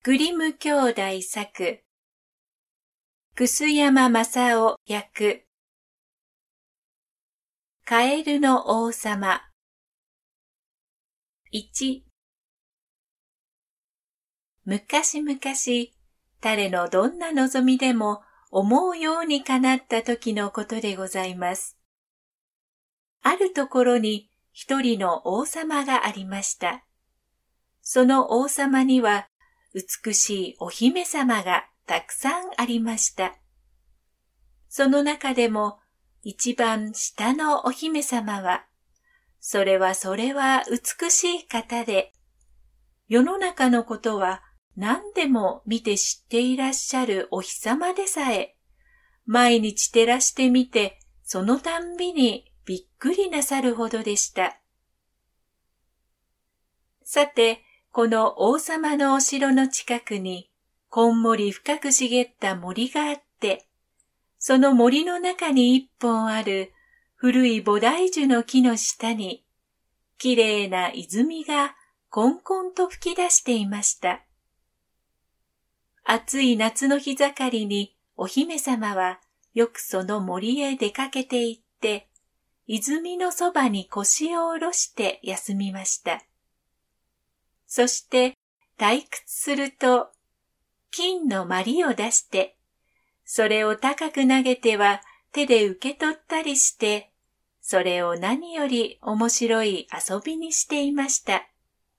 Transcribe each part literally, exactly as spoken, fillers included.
グリム兄弟作、楠山正夫役、カエルの王様。いち、昔々、誰のどんな望みでも思うように叶った時のことでございます。あるところに一人の王様がありました。その王様には美しいお姫様がたくさんありました。その中でも一番下のお姫様は、それはそれは美しい方で、世の中のことは何でも見て知っていらっしゃるお日様でさえ、毎日照らしてみて、そのたんびにびっくりなさるほどでした。さて、この王様のお城の近くに、こんもり深く茂った森があって、その森の中に一本ある古い菩提樹の木の下に、きれいな泉がこんこんと吹き出していました。暑い夏の日盛りにお姫様はよくその森へ出かけて行って、泉のそばに腰を下ろして休みました。そして退屈すると、金の鞠を出して、それを高く投げては手で受け取ったりして、それを何より面白い遊びにしていました。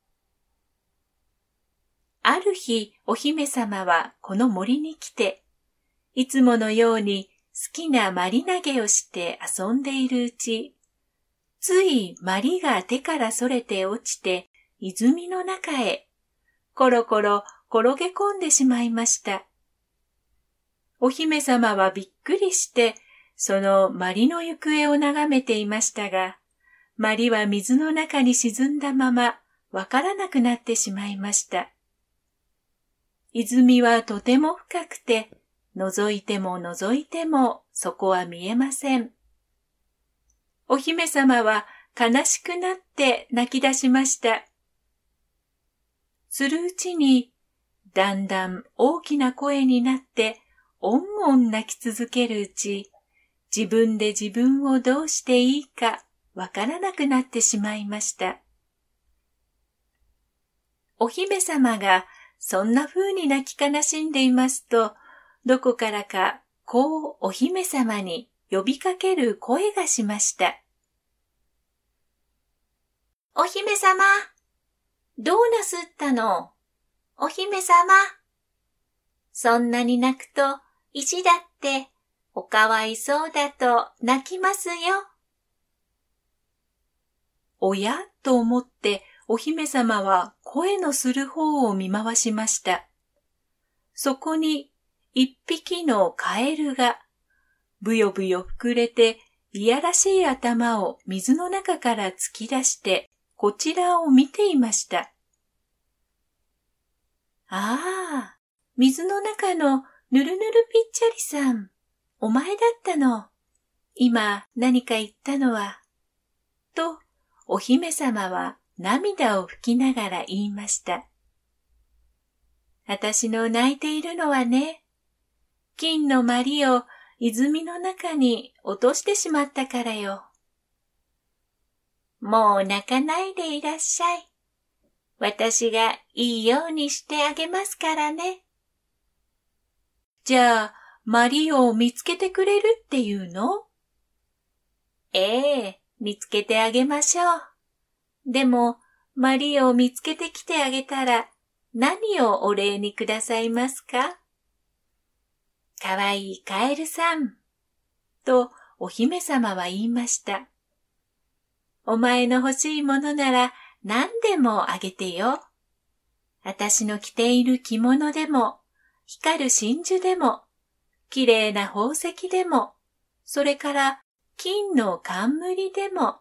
ある日、お姫様はこの森に来て、いつものように好きな鞠投げをして遊んでいるうち、つい鞠が手からそれて落ちて、泉の中へ、コロコロ転げ込んでしまいました。お姫様はびっくりして、その鞠の行方を眺めていましたが、鞠は水の中に沈んだまま、わからなくなってしまいました。泉はとても深くて、覗いても覗いてもそこは見えません。お姫様は悲しくなって泣き出しました。するうちに、だんだん大きな声になって、おんおん泣き続けるうち、自分で自分をどうしていいかわからなくなってしまいました。お姫様がそんな風に泣き悲しんでいますと、どこからかこうお姫様に呼びかける声がしました。お姫様、どうなすったの？お姫様。そんなに泣くと石だっておかわいそうだと泣きますよ。おやと思ってお姫様は声のする方を見回しました。そこに一匹のカエルがぶよぶよ膨れていやらしい頭を水の中から突き出してこちらを見ていました。ああ、水の中のぬるぬるぴっちゃりさん、お前だったの。今何か言ったのは。と、お姫様は涙を拭きながら言いました。私の泣いているのはね、金の鞠を泉の中に落としてしまったからよ。もう泣かないでいらっしゃい。私がいいようにしてあげますからね。じゃあ、鞠を見つけてくれるっていうの？ええ、見つけてあげましょう。でも、鞠を見つけてきてあげたら、何をお礼にくださいますか？かわいいカエルさん。と、お姫様は言いました。お前の欲しいものなら何でもあげてよ。私の着ている着物でも、光る真珠でも、きれいな宝石でも、それから金の冠でも。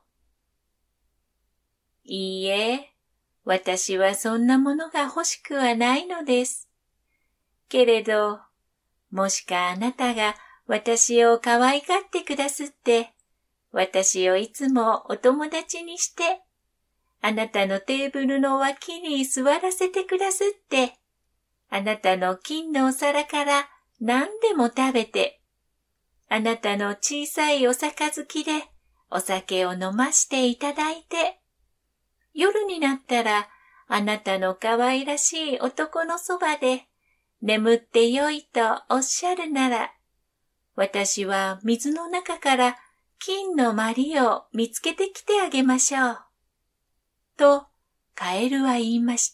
いいえ、私はそんなものが欲しくはないのです。けれど、もしかあなたが私を可愛がってくだすって、私をいつもお友達にして、あなたのテーブルの脇に座らせてくだすって、 あなたの金のお皿から何でも食べて、あなたの小さいお杯でお酒を飲ましていただいて、夜になったらあなたの可愛らしい男のそばで眠ってよいとおっしゃるなら、私は水の中から金のまりを見つけてきてあげましょう。と、カエルは言いました。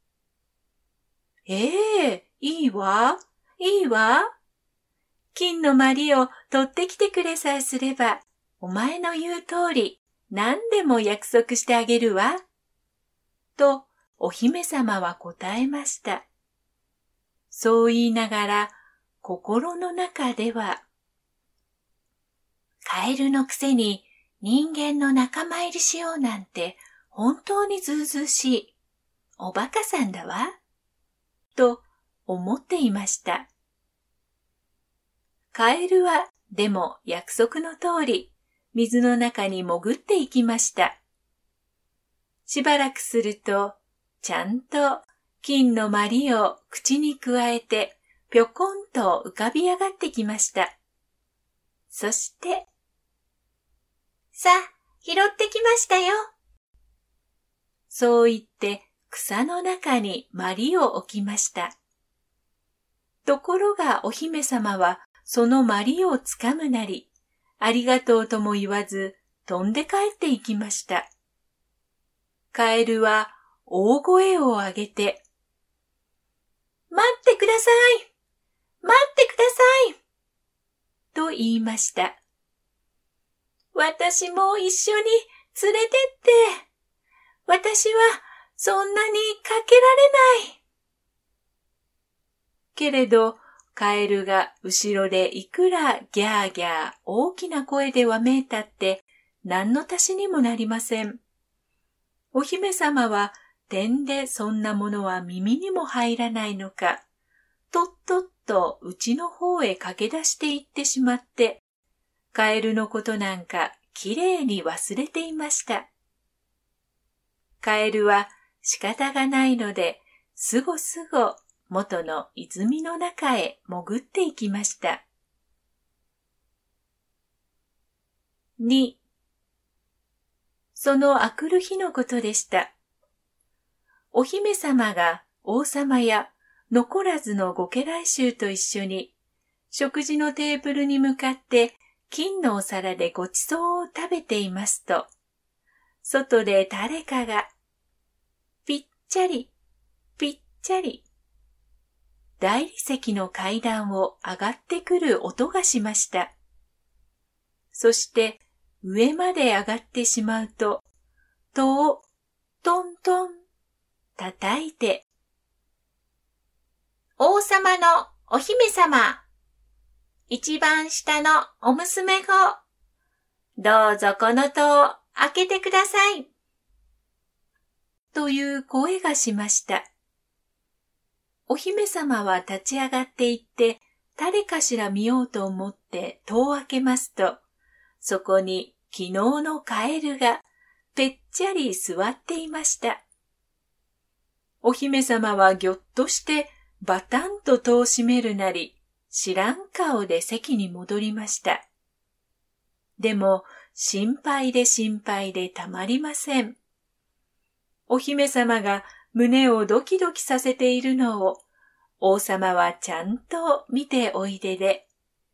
ええ、いいわ、いいわ。金のまりを取ってきてくれさえすれば、お前の言う通り何でも約束してあげるわ。と、お姫様は答えました。そう言いながら、心の中では、カエルのくせに人間の仲間入りしようなんて本当にずうずうしい。おバカさんだわ。と思っていました。カエルはでも約束の通り水の中に潜っていきました。しばらくするとちゃんと金のまりを口にくわえてぴょこんと浮かび上がってきました。そして、さあ、拾ってきましたよ。そう言って草の中にまりを置きました。ところがお姫様はそのまりをつかむなり、ありがとうとも言わず飛んで帰っていきました。カエルは大声を上げて、待ってください、待ってください、と言いました。私も一緒に連れてって、私はそんなにかけられない。けれど、カエルが後ろでいくらギャーギャー大きな声でわめいたって何の足しにもなりません。お姫様はてんでそんなものは耳にも入らないのか、とっとっと家の方へ駆け出していってしまって、カエルのことなんかきれいに忘れていました。カエルは仕方がないので、すごすご元の泉の中へ潜っていきました。に、そのあくる日のことでした。お姫様が王様や残らずのご家来衆と一緒に食事のテーブルに向かって金のお皿でごちそうを食べていますと、外で誰かがぴっちゃりぴっちゃり大理石の階段を上がってくる音がしました。そして上まで上がってしまうと、戸をトントン叩いて、王様のお姫様、一番下のお娘子、どうぞこの戸を開けてください。という声がしました。お姫様は立ち上がっていって、誰かしら見ようと思って戸を開けますと、そこに昨日のカエルがぺっちゃり座っていました。お姫様はぎょっとしてバタンと戸を閉めるなり、知らん顔で席に戻りました。でも心配で心配でたまりません。お姫様が胸をドキドキさせているのを王様はちゃんと見ておいでで、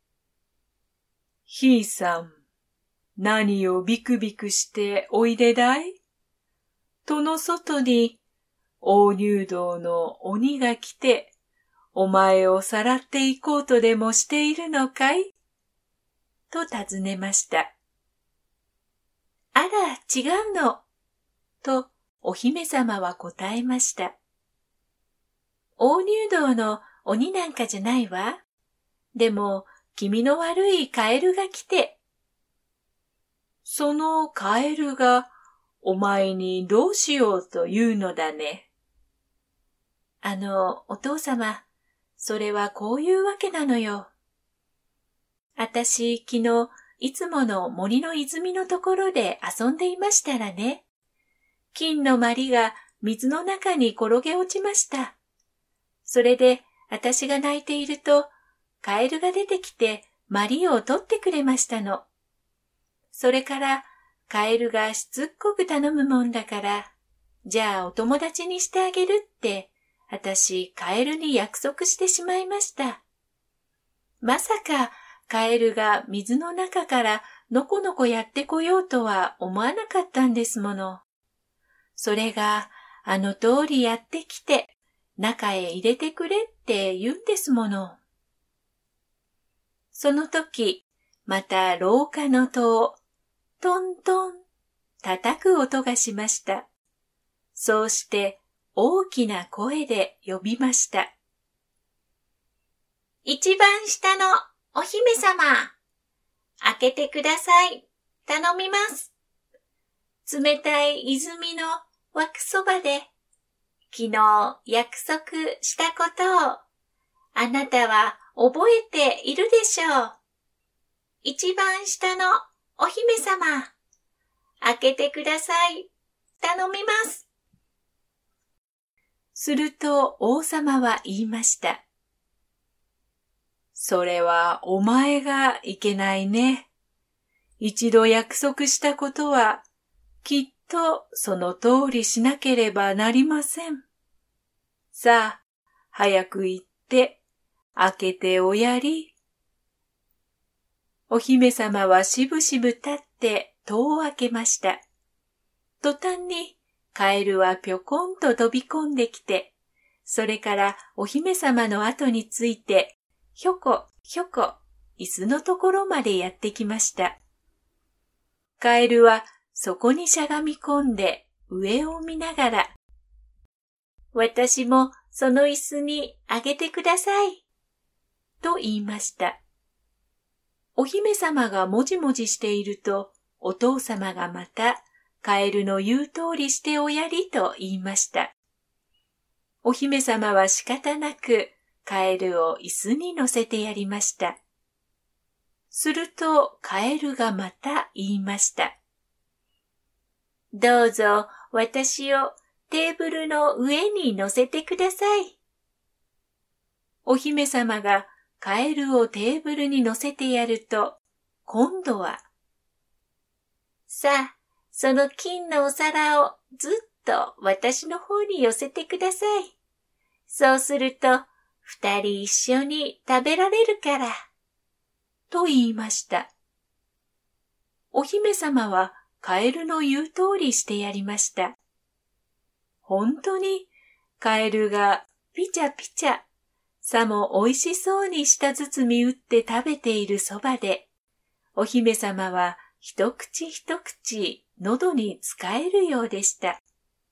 ひいさん、何をビクビクしておいでだい？戸の外に大入道の鬼が来て、お前をさらっていこうとでもしているのかい？と尋ねました。あら、違うの。とお姫様は答えました。大入道の鬼なんかじゃないわ。でも、気味の悪いカエルが来て。そのカエルがお前にどうしようというのだね。あの、お父様、それはこういうわけなのよ。あたし、昨日、いつもの森の泉のところで遊んでいましたらね、金のまりが水の中に転げ落ちました。 それで私が泣いていると、カエルが出てきてマリオを取ってくれましたの。それからカエルがしつっこく頼むもんだから、じゃあお友達にしてあげるって、私カエルに約束してしまいました。まさかカエルが水の中からのこのこやってこようとは思わなかったんですもの。それがあの通りやってきて中へ入れてくれって言うんですもの。その時、また廊下の戸をトントン叩く音がしました。そうして大きな声で呼びました。一番下のお姫様、開けてください。頼みます。冷たい泉の湧くそばで、昨日約束したことを、あなたは覚えているでしょう。一番下のお姫様、開けてください。頼みます。すると王様は言いました。それはお前がいけないね。一度約束したことは、きっとその通りしなければなりません。さあ、早く行って、開けておやり。お姫様はしぶしぶ立って戸を開けました。途端にカエルはぴょこんと飛び込んできて、それからお姫様の後について、ひょこひょこ椅子のところまでやってきました。カエルはそこにしゃがみ込んで上を見ながら、私もその椅子にあげてください、と言いました。お姫様がもじもじしていると、お父様がまたカエルの言う通りしておやりと言いました。お姫様は仕方なくカエルを椅子に乗せてやりました。するとカエルがまた言いました。どうぞ私をテーブルの上に乗せてください。お姫様がカエルをテーブルに乗せてやると、今度は、さあ、その金のお皿をずっと私の方に寄せてください。そうすると、二人一緒に食べられるから、と言いました。お姫様はカエルの言う通りしてやりました。本当にカエルがピチャピチャ、さも美味しそうに舌包み打って食べているそばで、お姫様は一口一口喉に使えるようでした。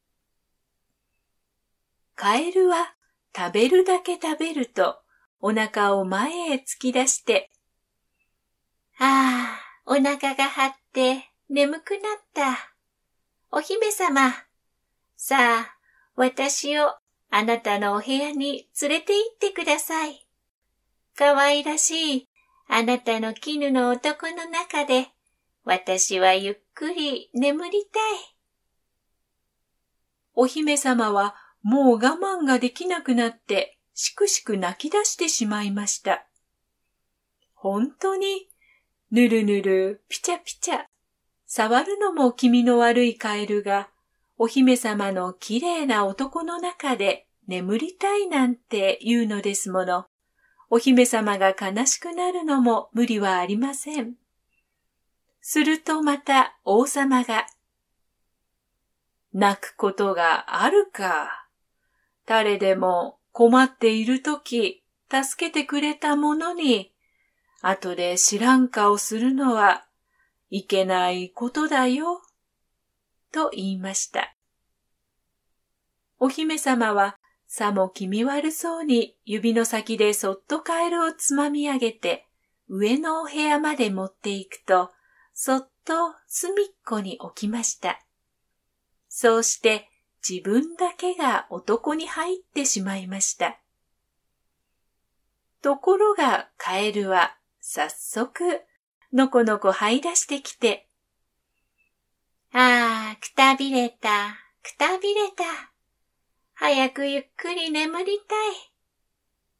カエルは食べるだけ食べるとお腹を前へ突き出して、ああ、お腹が張って眠くなった。お姫様、さあ、私をあなたのお部屋に連れて行ってください。かわいらしいあなたの絹の男の中で、私はゆっくり眠りたい。お姫様はもう我慢ができなくなって、しくしく泣き出してしまいました。本当に、ぬるぬる、ピチャピチャ、触るのも気味の悪いカエルが、お姫様のきれいな男の中で眠りたいなんて言うのですもの。お姫様が悲しくなるのも無理はありません。するとまた王様が、泣くことがあるか。誰でも困っているとき助けてくれたものに、後で知らん顔するのはいけないことだよ。と言いました。お姫様はさも気味悪そうに指の先でそっとカエルをつまみ上げて上のお部屋まで持っていくと、そっと隅っこに置きました。そうして自分だけが男に入ってしまいました。ところがカエルは早速のこのこ這い出してきて、ああ、くたびれた、くたびれた。早くゆっくり眠りたい。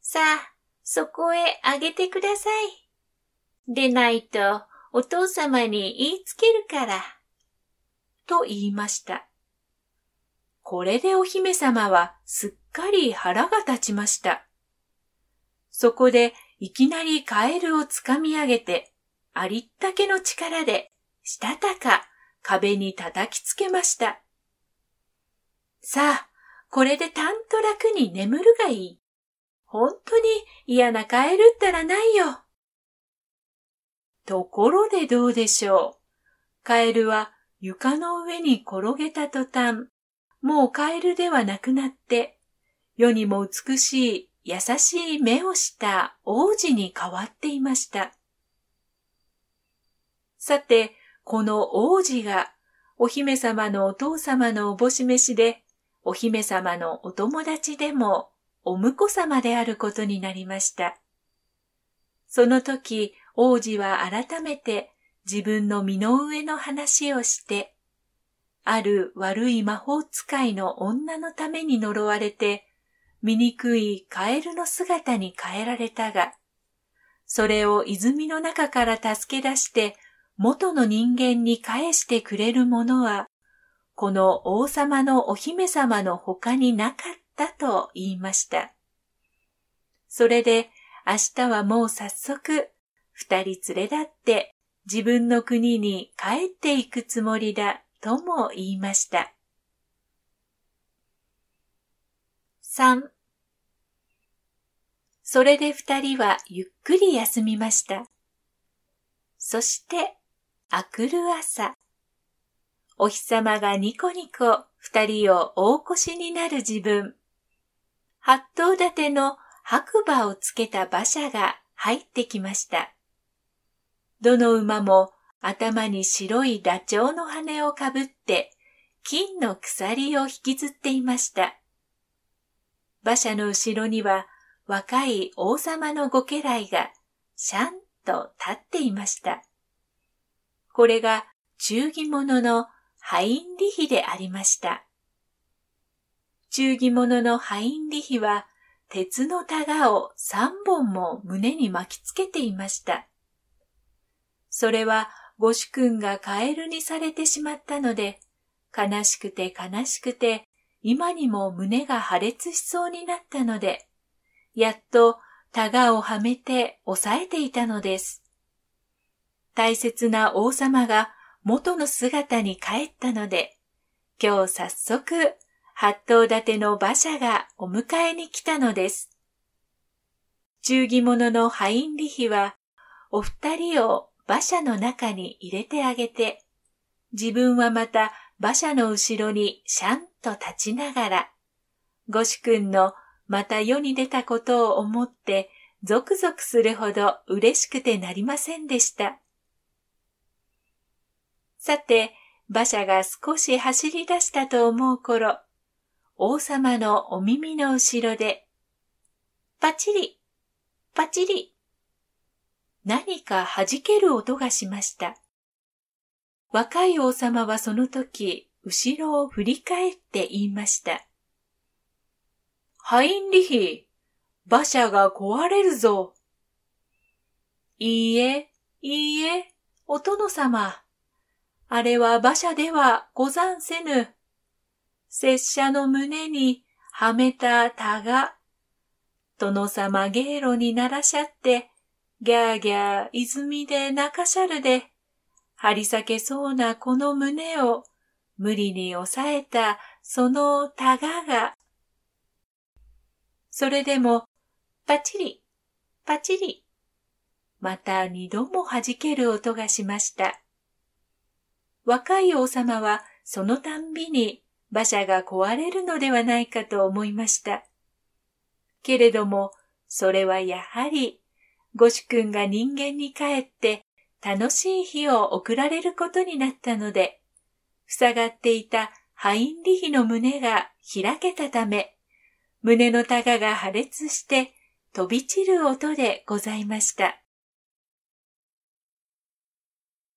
さあ、そこへあげてください。でないとお父様に言いつけるから。と言いました。これでお姫様はすっかり腹が立ちました。そこでいきなりカエルをつかみ上げて、ありったけの力でしたたか壁に叩きつけました。さあ、これでたんと楽に眠るがいい。本当に嫌なカエルったらないよ。ところでどうでしょう。カエルは床の上に転げた途端、もうカエルではなくなって、世にも美しい優しい目をした王子に変わっていました。さて、この王子がお姫様のお父様のおぼし飯で、お姫様のお友達でもお婿様であることになりました。その時、王子は改めて自分の身の上の話をして、ある悪い魔法使いの女のために呪われて、醜いカエルの姿に変えられたが、それを泉の中から助け出して元の人間に返してくれるものは、この王様のお姫様の他になかったと言いました。それで明日はもう早速二人連れ立って自分の国に帰っていくつもりだとも言いました。さんそれで二人はゆっくり休みました。そして、あくる朝、お日様がニコニコ二人を大越になる自分、八頭立ての白馬をつけた馬車が入ってきました。どの馬も頭に白いダチョウの羽をかぶって金の鎖を引きずっていました。馬車の後ろには若い王様のご家来がシャンと立っていました。これが忠義者のハインリヒでありました。忠義者のハインリヒは鉄のタガを三本も胸に巻きつけていました。それはご主君がカエルにされてしまったので、悲しくて悲しくて今にも胸が破裂しそうになったので、やっとタガをはめて押さえていたのです。大切な王様が元の姿に帰ったので、今日早速、八頭立ての馬車がお迎えに来たのです。忠義者のハインリヒは、お二人を馬車の中に入れてあげて、自分はまた馬車の後ろにシャンと立ちながら、ご主君のまた世に出たことを思ってゾクゾクするほど嬉しくてなりませんでした。さて、馬車が少し走り出したと思う頃、王様のお耳の後ろで、パチリ、パチリ、何か弾ける音がしました。若い王様はその時、後ろを振り返って言いました。ハインリヒ、馬車が壊れるぞ。いいえ、いいえ、お殿様。あれは馬車ではござんせぬ。拙者の胸にはめたタガ。殿様芸路にならしゃって、ギャーギャー泉で泣かしゃるで、張り裂けそうなこの胸を無理に抑えたそのタガが、それでも、パチリ、パチリ、また二度も弾ける音がしました。若い王様はそのたんびに馬車が壊れるのではないかと思いました。けれども、それはやはり、ご主君が人間に帰って楽しい日を送られることになったので、塞がっていたハインリヒの胸が開けたため、胸のタガが破裂して飛び散る音でございました。